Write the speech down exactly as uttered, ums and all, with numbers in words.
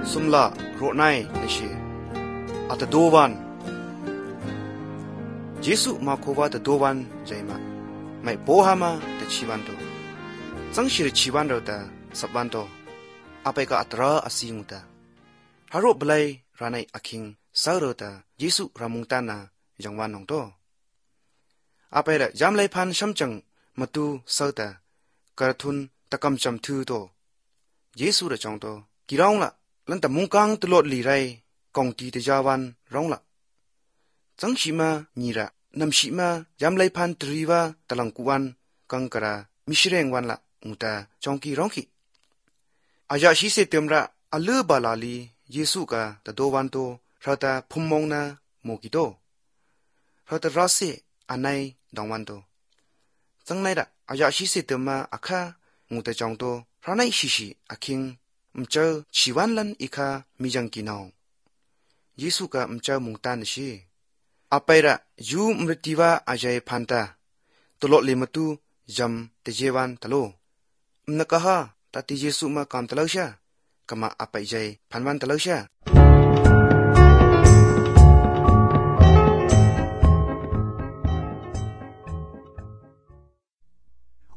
สุมละโรไนนิชีอัตโดวันเยซูมาโควาตโดวันใจมาไม่โบฮามาแต่ชีวันโตจังชีรชีวันเราแต่สับวันโตอาไปก็อัตราอาศิงุตาฮารุบไลรานัยอาคิงสาวเราแต่เยซูรามุงตานาจังวันนองโตอาไปละยามไลพันชัมจังมาตูสาวแต่กระทุนตะกำจำทือโตเยซูระจงโตกี่ร้องละลันแต่มุงกังตลอดลีไรกองตีตะจาวันร้องละจังชีมานีระนำชีมายามไลพันตรีวาตะลังกวันกังกระมิชเรงวันละอุตาจงกีร้องขีอายาชีเสติมระอัลเลบาลาลีเยซูกาตะโดวันโตเราตาพุมมองนาโมกิโตเราตาราเซอันไนดองวันโตจังไนระอายาชีเสติมาอาคางูตะจงโตเราไนชิชิอาคิงมเจอชีวันลันอีคามีจังกีนาวเยซูกามเจอมุงตานชีอาไประยูมรติวาอาจัยพันตาตลอดเลมตูจำเตเจวันตโลมนักฮะตาติเยซูมากามตลอดชากามาอาไปใจพันวันตลอดชา